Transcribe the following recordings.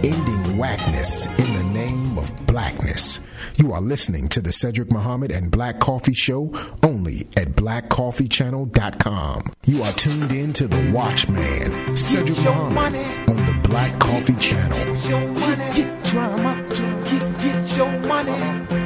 ending whackness in the name of blackness. You are listening to the Cedric Muhammad and Black Coffee Show only at blackcoffeechannel.com. You are tuned in to the Watchman, Cedric Muhammad, on the Black Coffee Channel. Get your drama, get your money,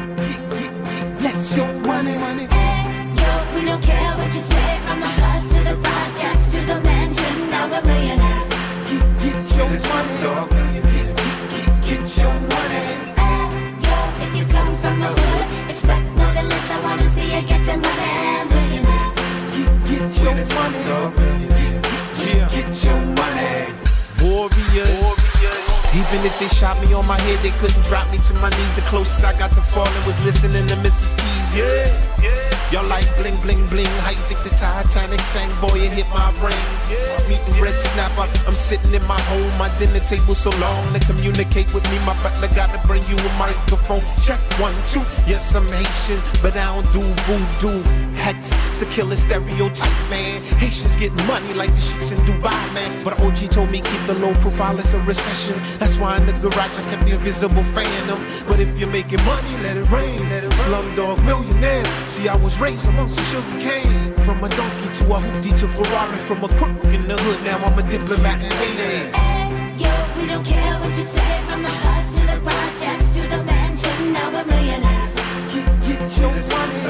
let's go money. Yo, we don't care what you say, from the hut to the projects to the mansion, now we're millionaires. Get your money, get your money. Yo, if you come from the hood, expect nothing less. I wanna see you get your money, millionaire. Get your money, get your money. Warriors. Even if they shot me on my head, they couldn't drop me to my knees. The closest I got to falling was listening to Mrs. Keys. Yeah. Y'all like bling, bling, bling. How you think the Titanic sank? Boy, it hit my brain. I'm eating red snapper. I'm sitting in my home. My dinner table so long to communicate with me. My butler got to bring you a microphone. Check 1, 2. Yes, I'm Haitian, but I don't do voodoo. Hex, it's a killer stereotype, man. Haitians getting money like the sheiks in Dubai, man. But OG told me keep the low profile, it's a recession. That's why in the garage I kept the invisible phantom. But if you're making money, let it rain. Slumdog millionaire. See, I was raised amongst the sugar cane. From a donkey to a hoopty to Ferrari. From a crook in the hood, now I'm a diplomat in Haiti. Yo, we don't care what you say, from the hut to the projects to the mansion, now we're millionaires. Get your money,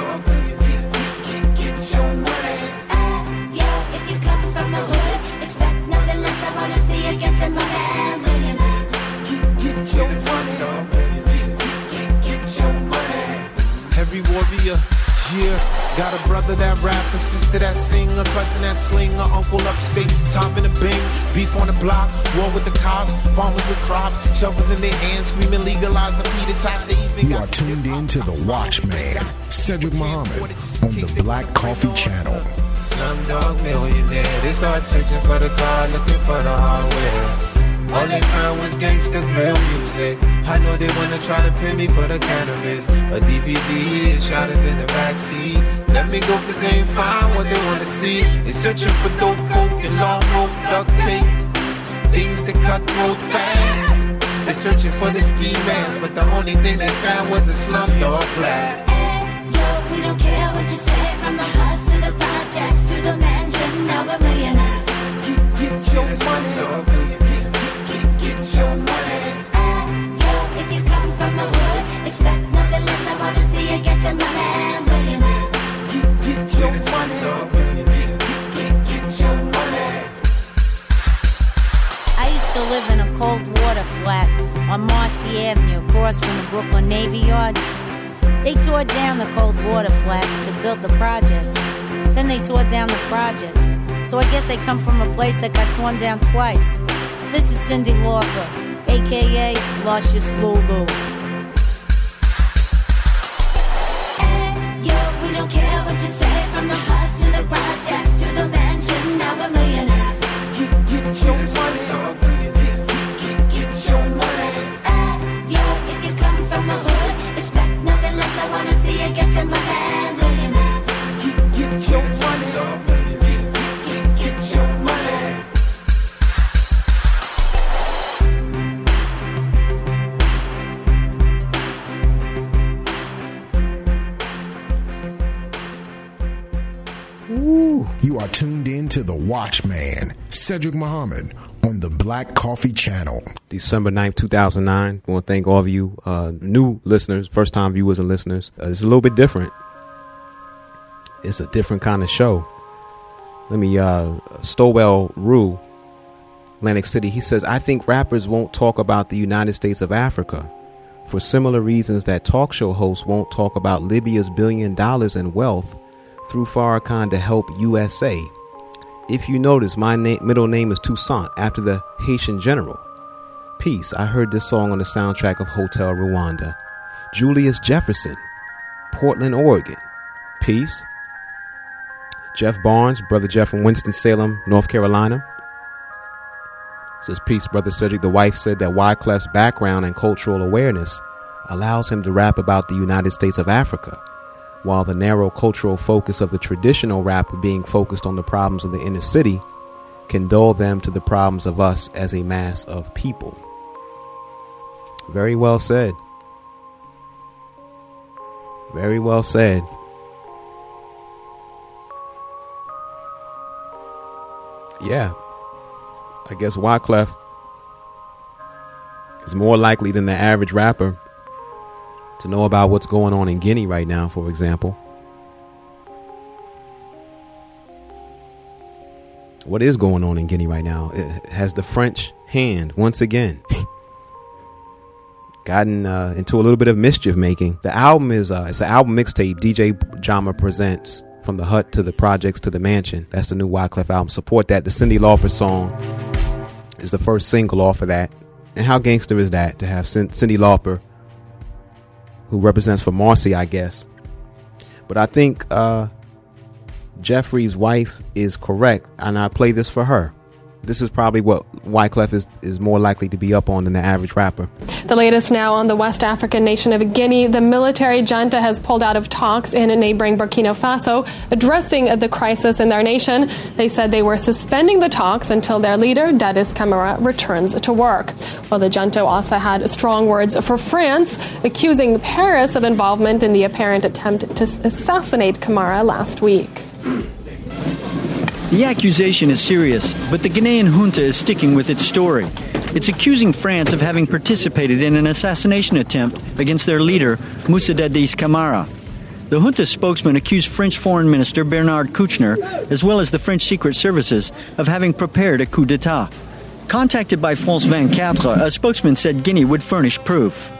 get your money. Yo, if you come from the hood, expect nothing less. I wanna see you get your money, millionaire. Get your money, get your money. Every warrior, yeah. Got a brother that rap, a sister that sing, a cousin that sling, a uncle upstate, Tom in the bing, beef on the block, war with the cops, farmers with crops, shovels in their hands, screaming legalize the feed attached. They even You are tuned in to the Watchman, Cedric Muhammad, on the Black Coffee Channel. Slumdog millionaire, they start searching for the car, looking for the hardware. All they found was gangsta grill music. I know they wanna try to pin me for the cannabis. A DVD, shot us in the backseat. Let me go cause they ain't find what they wanna see. They searching for dope, coke, and long rope duct tape. Things that cut throat fast. They searching for the ski masks, but the only thing they found was a slumdog black. Yo, we don't care what you say, from the hut to the projects to the mansion, now we're millionaires. Get your money, get your money. Yo, if you come from the hood, expect nothing less. I wanna see you get your money, millionaire. Get your money, get your money. I used to live in a cold water flat on Marcy Avenue, across from the Brooklyn Navy Yard. They tore down the cold water flats to build the projects. Then they tore down the projects. So I guess they come from a place that got torn down twice. This is Cindy Lauper, a.k.a. Luscious Lulu. Yo, we don't care what you say, from the hut to the projects to the mansion, now we're millionaires. Get your money, get your money. Yo, if you come from the hood, expect nothing less. I wanna see you get your money, millionaire. Get your money, get your money. You are tuned in to the Watchman, Cedric Muhammad, on the Black Coffee Channel. December 9th, 2009. I want to thank all of you new listeners, first-time viewers and listeners. It's a little bit different. It's a different kind of show. Let me, Stowell Rue, Atlantic City, he says, I think rappers won't talk about the United States of Africa for similar reasons that talk show hosts won't talk about Libya's $1 billion in wealth through Farrakhan to help USA. If you notice, my middle name is Toussaint, after the Haitian general. Peace. I heard this song on the soundtrack of Hotel Rwanda. Julius Jefferson, Portland, Oregon. Peace. Jeff Barnes, Brother Jeff from Winston-Salem, North Carolina. Says, peace, Brother Cedric. The wife said that Wyclef's background and cultural awareness allows him to rap about the United States of Africa, while the narrow cultural focus of the traditional rapper being focused on the problems of the inner city can dull them to the problems of us as a mass of people. Very well said. Very well said. Yeah. I guess Wyclef is more likely than the average rapper to know about what's going on in Guinea right now, for example. What is going on in Guinea right now? It has the French hand once again gotten into a little bit of mischief making. The album is it's an album mixtape. DJ Jama presents From the Hut to the Projects to the Mansion. That's the new Wyclef album. Support that. The Cyndi Lauper song is the first single off of that. And how gangster is that to have Cyndi Lauper, who represents for Marcy, I guess. But I think Jeffrey's wife is correct, and I play this for her. This is probably what Wyclef is more likely to be up on than the average rapper. The latest now on the West African nation of Guinea. The military junta has pulled out of talks in neighboring Burkina Faso, addressing the crisis in their nation. They said they were suspending the talks until their leader, Dadis Camara, returns to work. Well, the junta also had strong words for France, accusing Paris of involvement in the apparent attempt to assassinate Camara last week. The accusation is serious, but the Ghanaian junta is sticking with its story. It's accusing France of having participated in an assassination attempt against their leader, Moussa Dadis Camara. The junta spokesman accused French Foreign Minister Bernard Kouchner, as well as the French Secret Services, of having prepared a coup d'etat. Contacted by France 24, a spokesman said Guinea would furnish proof.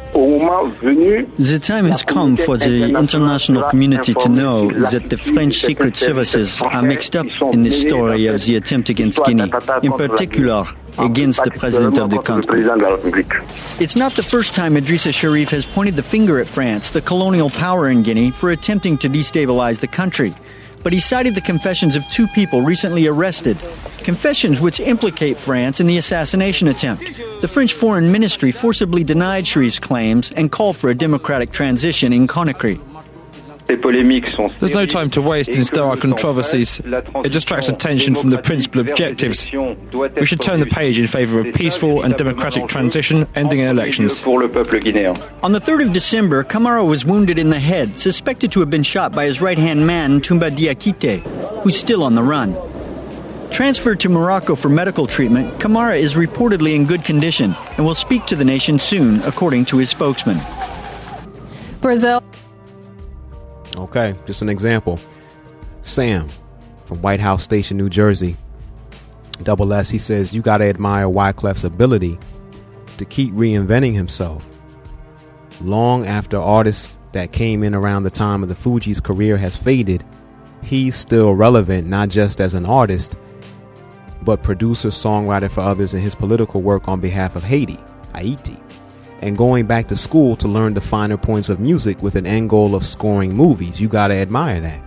The time has come for the international community to know that the French Secret Services are mixed up in the story of the attempt against Guinea, in particular against the president of the country. It's not the first time Idrissa Sharif has pointed the finger at France, the colonial power in Guinea, for attempting to destabilize the country. But he cited the confessions of two people recently arrested, confessions which implicate France in the assassination attempt. The French Foreign Ministry forcibly denied Sharif's claims and called for a democratic transition in Conakry. There's no time to waste in sterile controversies. It distracts attention from the principal objectives. We should turn the page in favour of peaceful and democratic transition, ending in elections. On the 3rd of December, Camara was wounded in the head, suspected to have been shot by his right-hand man, Toumba Diakité, who's still on the run. Transferred to Morocco for medical treatment, Camara is reportedly in good condition and will speak to the nation soon, according to his spokesman. Brazil. Okay, just an example. Sam from White House Station, New Jersey. Double S, he says, you got to admire Wyclef's ability to keep reinventing himself. Long after artists that came in around the time of the Fugees' career has faded, he's still relevant, not just as an artist, but producer, songwriter for others in his political work on behalf of Haiti, and going back to school to learn the finer points of music with an end goal of scoring movies. You gotta admire that.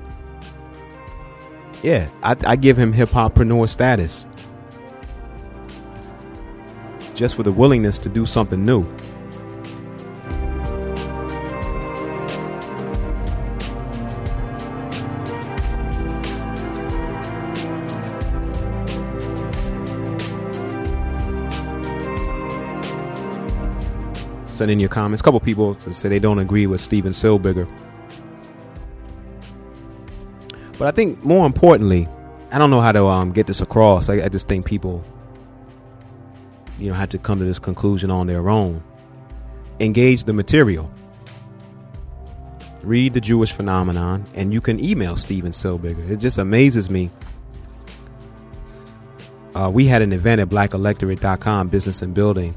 Yeah, I give him hip-hoppreneur status. Just for the willingness to do something new. Send in your comments. A couple people to say they don't agree with Steven Silberger. But I think more importantly, I don't know how to get this across. I just think people, have to come to this conclusion on their own. Engage the material. Read The Jewish Phenomenon, and you can email Steven Silberger. It just amazes me. We had an event at blackelectorate.com, Business and Building.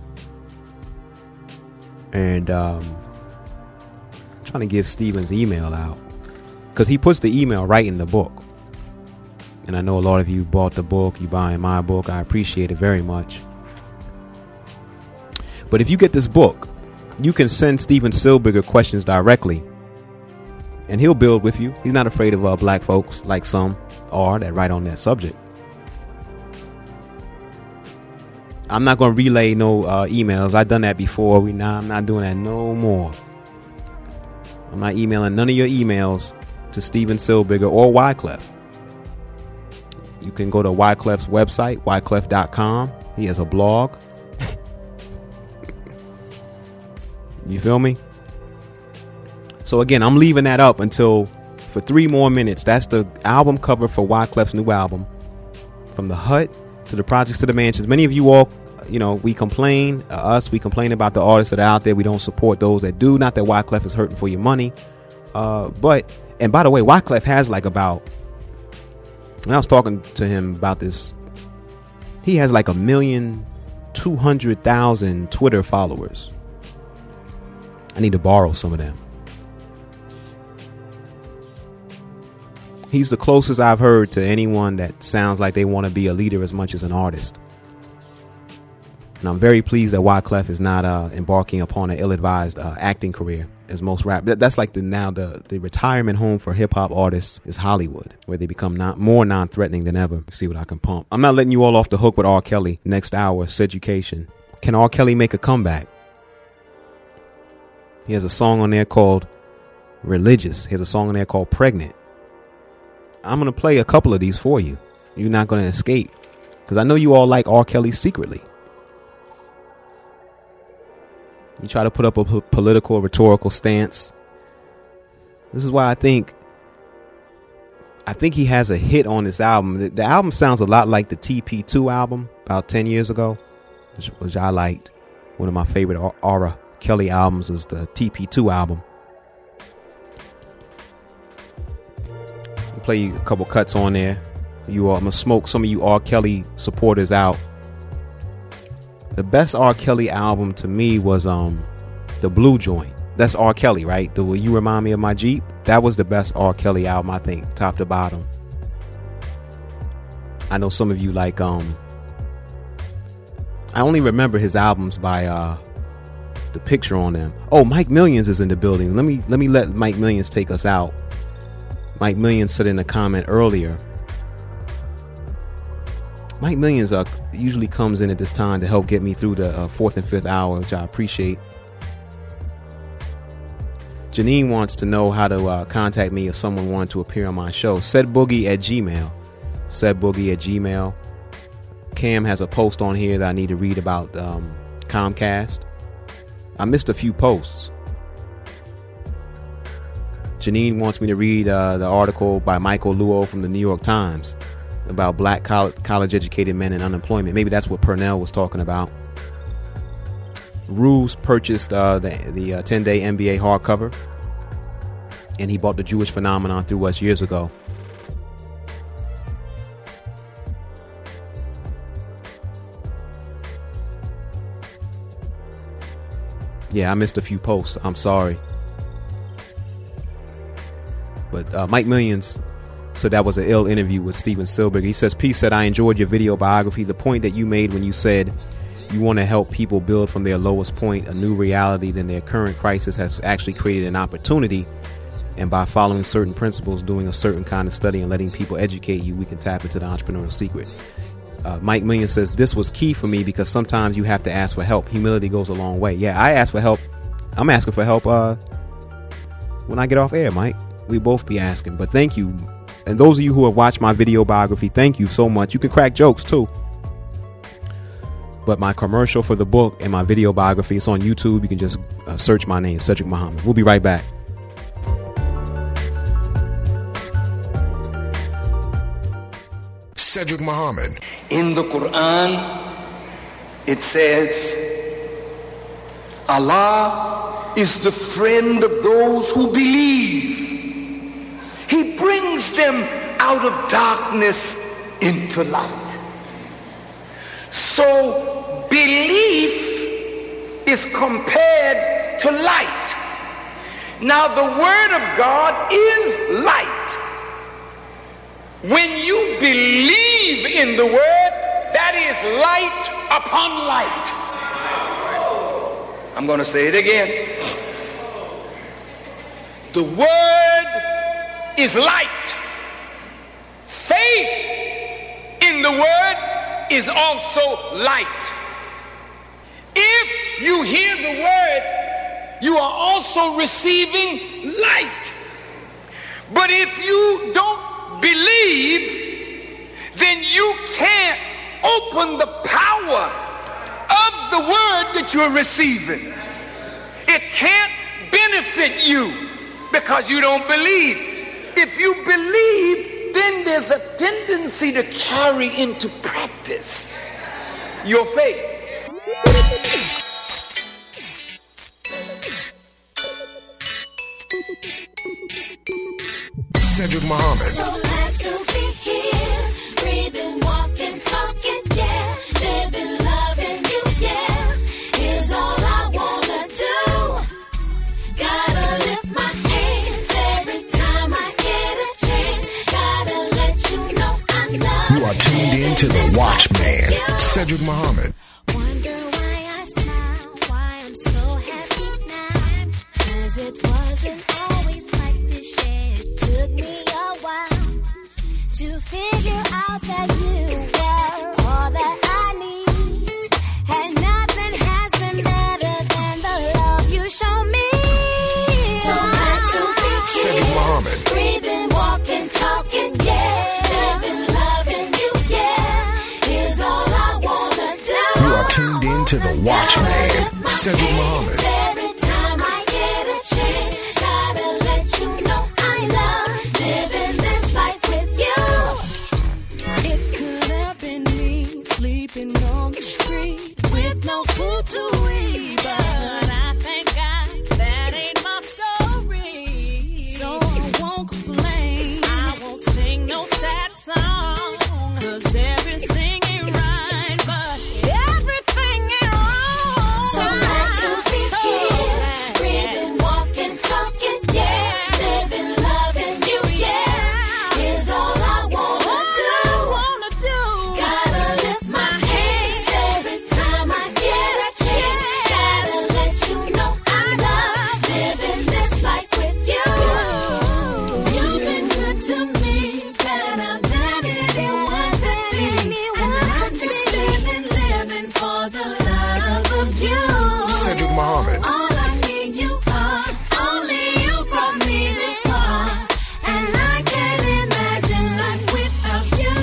And trying to give Steven's email out because he puts the email right in the book. And I know a lot of you bought the book, you buying my book. I appreciate it very much. But if you get this book, you can send Steven Silberger questions directly, and he'll build with you. He's not afraid of black folks like some are that write on that subject. I'm not going to relay no emails. I've done that before. I'm not doing that no more. I'm not emailing none of your emails to Steven Silberger or Wyclef. You can go to Wyclef's website, wyclef.com. He has a blog. You feel me? So again, I'm leaving that up until for 3 more minutes. That's the album cover for Wyclef's new album. From the hut to the projects to the mansions. Many of you all, we complain, we complain about the artists that are out there. We don't support those that do. Not that Wyclef is hurting for your money. And by the way, Wyclef has like about, when I was talking to him about this, he has like 1,200,000 Twitter followers. I need to borrow some of them. He's the closest I've heard to anyone that sounds like they want to be a leader as much as an artist. And I'm very pleased that Wyclef is not embarking upon an ill-advised acting career as most rap. That's like the retirement home for hip-hop artists is Hollywood, where they become more non-threatening than ever. See what I can pump. I'm not letting you all off the hook with R. Kelly. Next hour, Seducation. Can R. Kelly make a comeback? He has a song on there called Religious. He has a song on there called Pregnant. I'm going to play a couple of these for you. You're not going to escape. Because I know you all like R. Kelly secretly. You try to put up a political, rhetorical stance. This is why I think he has a hit on this album. The album sounds a lot like the TP2 album about 10 years ago, which I liked. One of my favorite R. Kelly albums was the TP2 album. I'll play you a couple cuts on there. I'm going to smoke some of you R. Kelly supporters out. The best R. Kelly album to me was the Blue Joint. That's R. Kelly, right? The Will You Remind Me of My Jeep? That was the best R. Kelly album, I think, top to bottom. I know some of you like I only remember his albums by the picture on them. Oh, Mike Millions is in the building. Let me let Mike Millions take us out. Mike Millions said in a comment earlier. Mike Millions usually comes in at this time to help get me through the 4th and 5th hour, which I appreciate. Janine wants to know how to contact me if someone wanted to appear on my show. SaidBoogie@gmail. SaidBoogie@gmail. Cam has a post on here that I need to read about Comcast. I missed a few posts. Janine wants me to read the article by Michael Luo from the New York Times about black college-educated men and unemployment. Maybe that's what Purnell was talking about. Ruse purchased the 10-day NBA hardcover, and he bought The Jewish Phenomenon through us years ago. Yeah, I missed a few posts. I'm sorry. But Mike Millions said that was an ill interview with Steven Spielberg. He says, P said, I enjoyed your video biography. The point that you made when you said you want to help people build from their lowest point a new reality than their current crisis has actually created an opportunity. And by following certain principles, doing a certain kind of study and letting people educate you, we can tap into the entrepreneurial secret. Mike Millions says, this was key for me because sometimes you have to ask for help. Humility goes a long way. Yeah, I ask for help. I'm asking for help when I get off air, Mike. We both be asking. But thank you. And those of you who have watched my video biography, thank you so much. You can crack jokes too. But my commercial for the book and my video biography, it's on YouTube. You can just search my name, Cedric Muhammad. We'll be right back. Cedric Muhammad. In the Quran, it says, Allah is the friend of those who believe. He brings them out of darkness into light. So belief is compared to light. Now the word of God is light. When you believe in the word, that is light upon light. I'm going to say it again. The word is light. Faith in the word is also light. If you hear the word, you are also receiving light. But if you don't believe, then you can't open the power of the word that you're receiving. It can't benefit you because you don't believe. If you believe, then there's a tendency to carry into practice your faith. Cedric Muhammad. So glad to be here, breathing, walking, talking, yeah, living, loving you, yeah, is all I wanna do. Gotta lift my hands every time I get a chance. Gotta let you know I love. You are tuned in to the Watchman, Cedric Muhammad. Wonder why I smile, why I'm so happy now. 'Cause it wasn't always like this, yeah. It took me a while to figure out that you were all that I need. And nothing has been better than the love you show me. So glad to be Cedric Muhammad. breathing, walking, talking, yeah, living, loving you, yeah, is all I wanna do. You are tuned in to the Watchman, Cedric Muhammad. Every time I get a chance, gotta let you know I love living this life with you. It could have been me sleeping on the street with no food to eat, but I thank God that ain't my story. So I won't complain, I won't sing no sad song, 'cause everything ain't right, but everything ain't wrong. So glad to be here, breathing, walking, talking, yeah, living, loving you, yeah, is all I wanna do. Gotta lift my hands every time I get a chance. Gotta let you know I love living this life with you. You've been good to me, better than anyone could be, and I'm just living for the love of you. Cedric Muhammad. All I need you are, only you brought me this far, and I can't imagine life without you.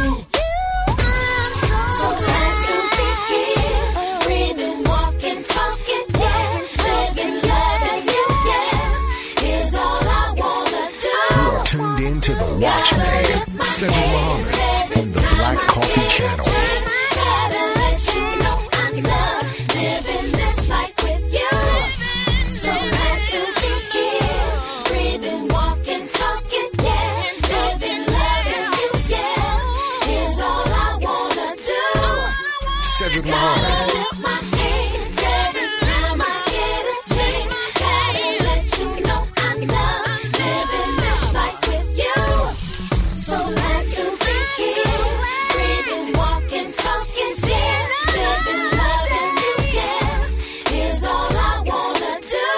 I'm so glad to be here, breathing, walking, talking, yeah, living, loving you, yeah, is all I wanna do. You are tuned in to the Watchman, Cedric Muhammad, on the Black Coffee Channel. Gotta let you know I love living this life with you. So glad to be here, breathing, walking, talking, yeah, living, loving you, yeah, is all I wanna do. Cedric Muhammad. Gotta lift my hands every time I get a chance. Gotta let you know I love living this life with you. So glad to be here, breathing, walking, talking, yeah, living, loving you, yeah, is all I wanna do.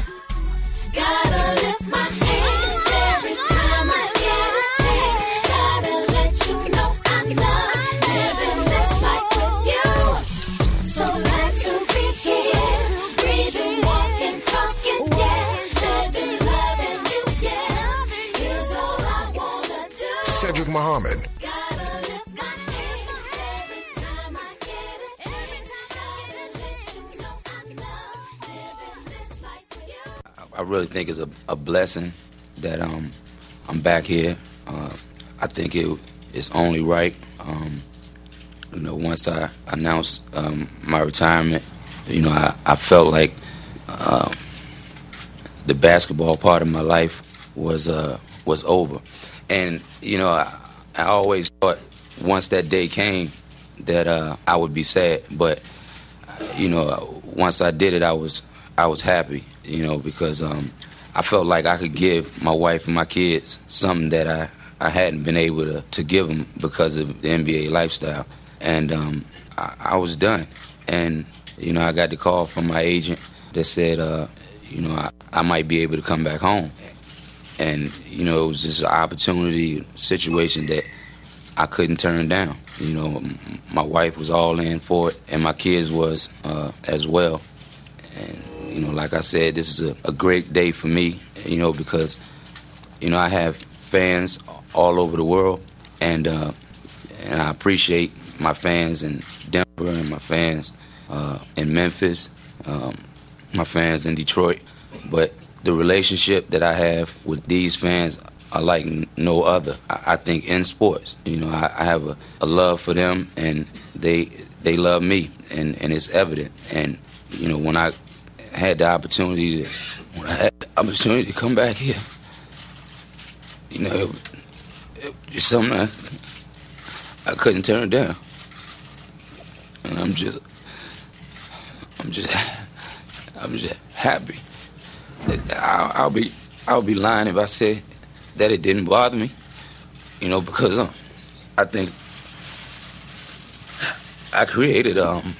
Gotta lift my hands every time I get a chance. Gotta let you know I love living this life with you. So glad to be here, breathing, walking, talking, yeah, living, loving you, yeah, is all I wanna do. Cedric Muhammad. Gotta lift my hands every time I get a chance. Gotta let you know I love living this life with you. I really think it's a blessing that I'm back here. I think it's only right. Once I announced my retirement, I felt like the basketball part of my life was over, and I always thought once that day came that I would be sad, but once I did it, I was happy, because I felt like I could give my wife and my kids something that I hadn't been able to give them because of the NBA lifestyle. And I was done. And, I got the call from my agent that said, I might be able to come back home. And, it was just an opportunity, situation that I couldn't turn down. My wife was all in for it, and my kids was as well. And, like I said, this is a great day for me, because, I have fans all over the world, and I appreciate my fans in Denver and my fans in Memphis, my fans in Detroit, but the relationship that I have with these fans are like no other. I think in sports, you know, I have a love for them, and they love me, and it's evident. And you know, when I had the opportunity to come back here, you know, it was just something I couldn't turn down, and I'm just happy. I'll be lying if I say that it didn't bother me, you know, because I think I created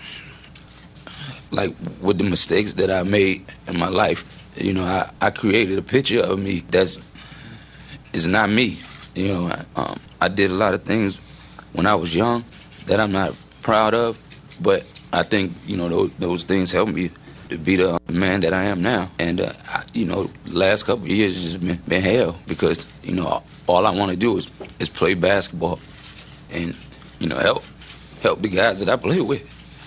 like with the mistakes that I made in my life, you know, I created a picture of me is not me. You know, I did a lot of things when I was young that I'm not proud of, but I think, you know, those things helped me to be the man that I am now. And, you know, the last couple of years has just been hell because, you know, all I want to do is play basketball and, you know, help the guys that I play with.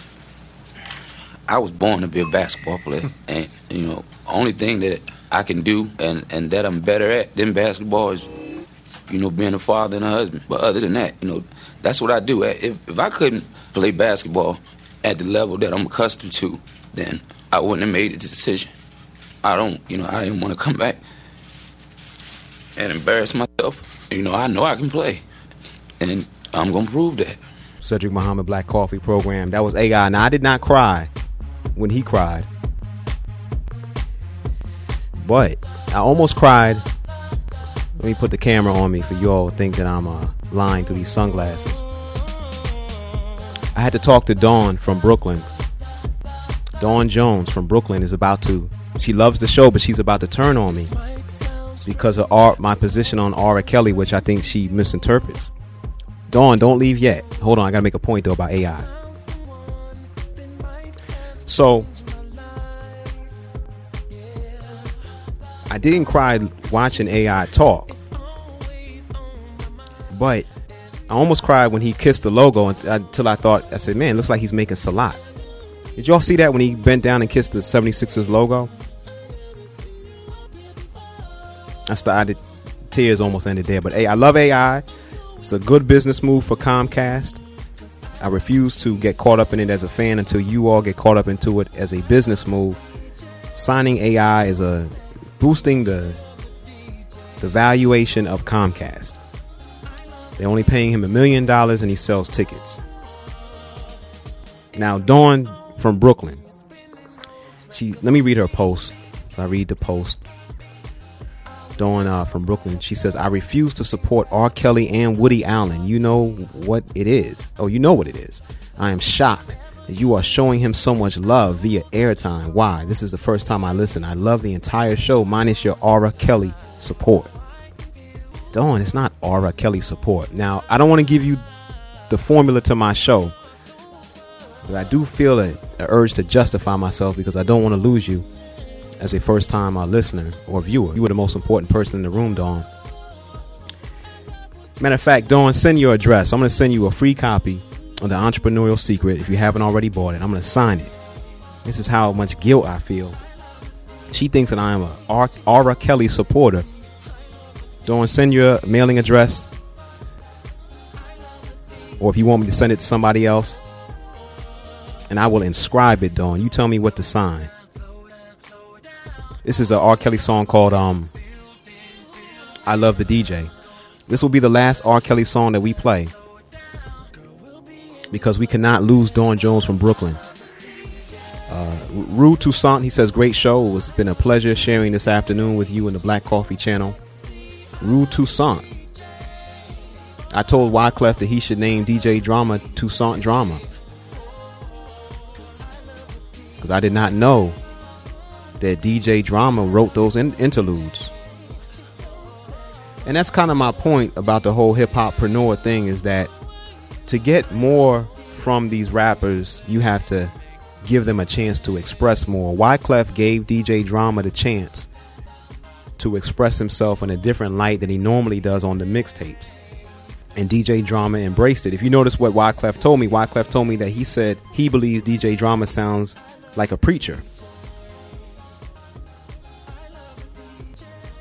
I was born to be a basketball player, and, you know, only thing that I can do and that I'm better at than basketball is, you know, being a father and a husband. But other than that, you know, that's what I do. If I couldn't play basketball at the level that I'm accustomed to, then I wouldn't have made the decision. I didn't want to come back and embarrass myself. You know I can play, and I'm going to prove that. Cedric Muhammad Black Coffee Program. That was AI. Now, I did not cry when he cried, but I almost cried. Let me put the camera on me for you all to think that I'm lying through these sunglasses. I had to talk to Dawn from Brooklyn. Dawn Jones from Brooklyn she loves the show, but she's about to turn on me because of my position on R. Kelly, which I think she misinterprets. Dawn, don't leave yet. Hold on, I gotta make a point though about AI. So I didn't cry watching AI talk, but I almost cried when he kissed the logo until I said, man, it looks like he's making Salat. Did y'all see that when he bent down and kissed the 76ers logo? Tears almost ended there. But hey, I love AI. It's a good business move for Comcast. I refuse to get caught up in it as a fan until you all get caught up into it as a business move. Signing AI is boosting the valuation of Comcast. They're only paying him $1 million and he sells tickets. Now, Dawn from Brooklyn. Let me read her post. I read the post. Dawn from Brooklyn. She says, I refuse to support R. Kelly and Woody Allen. You know what it is. Oh, you know what it is. I am shocked that you are showing him so much love via airtime. Why? This is the first time I listen. I love the entire show minus your R. Kelly support. Dawn, it's not R. Kelly support. Now, I don't want to give you the formula to my show, but I do feel an urge to justify myself because I don't want to lose you as a first-time listener or viewer. You were the most important person in the room, Dawn. Matter of fact, Dawn, send your address. I'm going to send you a free copy of The Entrepreneurial Secret if you haven't already bought it. I'm going to sign it. This is how much guilt I feel. She thinks that I am a R. Kelly supporter. Dawn, send your mailing address, or if you want me to send it to somebody else, and I will inscribe it, Dawn. You tell me what to sign. This is an R. Kelly song called I Love the DJ. This will be the last R. Kelly song that we play because we cannot lose Dawn Jones from Brooklyn. Rue Toussaint, he says, great show. It's been a pleasure sharing this afternoon with you and the Black Coffee Channel. Rue Toussaint. I told Wyclef that he should name DJ Drama Toussaint Drama, because I did not know that DJ Drama wrote those interludes. And that's kind of my point about the whole hip-hop-preneur thing, is that to get more from these rappers, you have to give them a chance to express more. Wyclef gave DJ Drama the chance to express himself in a different light than he normally does on the mixtapes. And DJ Drama embraced it. If you notice what Wyclef told me that he said he believes DJ Drama sounds like a preacher.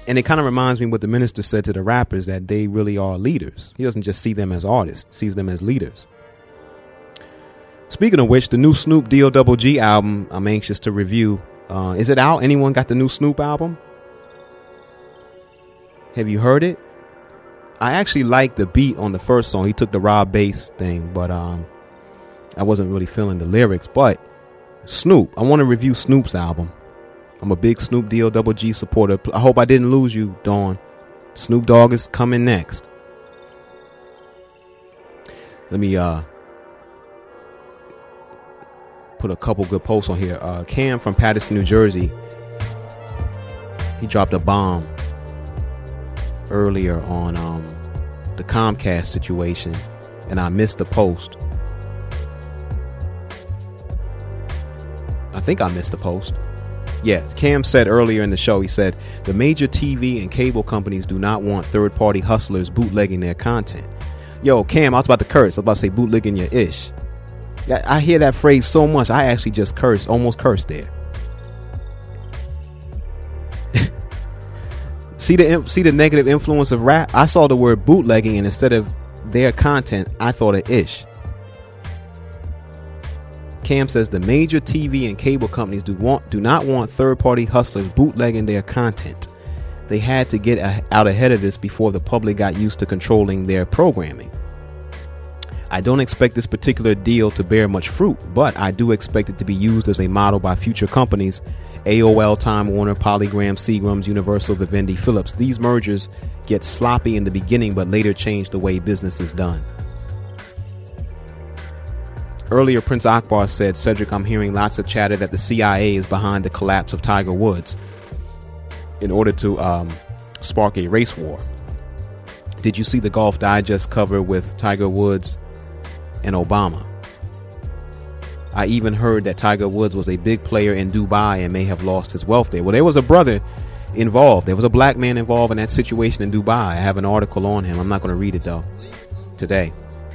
And it kind of reminds me what the minister said to the rappers, that they really are leaders. He doesn't just see them as artists, sees them as leaders. Speaking of which, the new Snoop D-O-double-G album, I'm anxious to review. Is it out? Anyone got the new Snoop album? Have you heard it? I actually like the beat on the first song. He took the raw bass thing, but I wasn't really feeling the lyrics. But Snoop, I want to review Snoop's album. I'm a big Snoop D-O-double-G supporter. I hope I didn't lose you, Dawn. Snoop Dogg is coming next. Let me put a couple good posts on here. Cam from Paterson, New Jersey. He dropped a bomb earlier on the Comcast situation, and I missed the post. I think I missed the post. Yeah, Cam said earlier in the show, he said, the major TV and cable companies do not want third-party hustlers bootlegging their content. Yo, Cam, I was about to curse. I was about to say bootlegging your ish. I hear that phrase so much, I actually just cursed, almost cursed there. See the negative influence of rap? I saw the word bootlegging, and instead of their content, I thought of ish. Cam says the major TV and cable companies do not want third-party hustlers bootlegging their content. They had to get out ahead of this before the public got used to controlling their programming. I don't expect this particular deal to bear much fruit, but I do expect it to be used as a model by future companies: AOL, Time Warner, Polygram, Seagrams, Universal, Vivendi, Philips. These mergers get sloppy in the beginning, but later change the way business is done. Earlier, Prince Akbar said, Cedric, I'm hearing lots of chatter that the CIA is behind the collapse of Tiger Woods in order to spark a race war. Did you see the Golf Digest cover with Tiger Woods and Obama? I even heard that Tiger Woods was a big player in Dubai and may have lost his wealth there. Well, there was a brother involved. There was a black man involved in that situation in Dubai. I have an article on him. I'm not going to read it, though, today.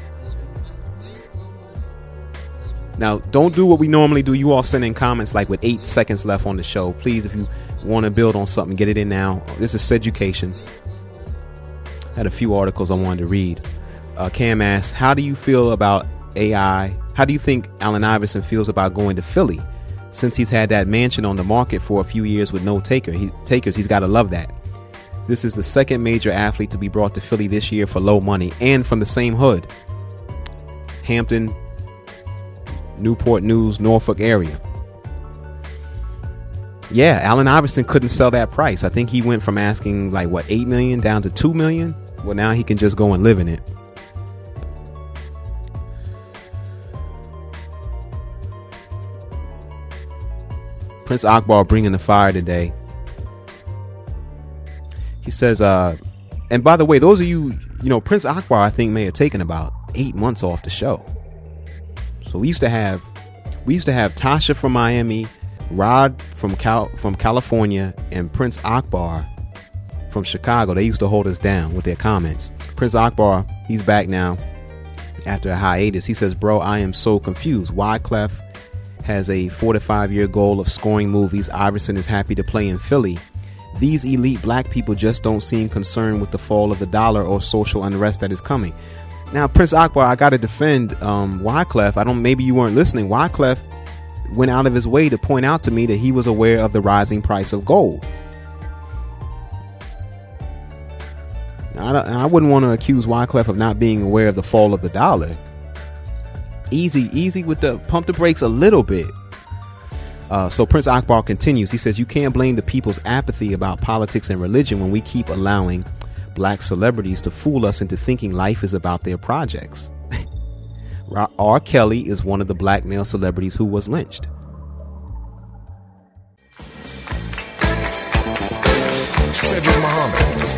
Now, don't do what we normally do. You all send in comments like with 8 seconds left on the show. Please, if you want to build on something, get it in now. This is Seducation. I had a few articles I wanted to read. Cam asks, how do you feel about AI? How do you think Allen Iverson feels about going to Philly? Since he's had that mansion on the market for a few years with no takers, he's got to love that. This is the second major athlete to be brought to Philly this year for low money and from the same hood. Hampton, Newport News, Norfolk area. Yeah, Allen Iverson couldn't sell that price. I think he went from asking like what, $8 million down to $2 million. Well, now he can just go and live in it. Prince Akbar bringing the fire today. He says, and by the way, those of you know, Prince Akbar, I think may have taken about 8 months off the show. So we used to have Tasha from Miami, Rod from California, and Prince Akbar from Chicago. They used to hold us down with their comments. Prince Akbar, he's back now after a hiatus. He says, bro, I am so confused. Wyclef has a 4 to 5 year goal of scoring movies. Iverson is happy to play in Philly. These elite black people just don't seem concerned with the fall of the dollar or social unrest that is coming. Now, Prince Akbar, I got to defend Wyclef. Maybe you weren't listening. Wyclef went out of his way to point out to me that he was aware of the rising price of gold. Now, I wouldn't want to accuse Wyclef of not being aware of the fall of the dollar. Easy with the pump the brakes a little bit. So Prince Akbar continues. He says, you can't blame the people's apathy about politics and religion when we keep allowing black celebrities to fool us into thinking life is about their projects. R. Kelly is one of the black male celebrities who was lynched. Cedric Muhammad,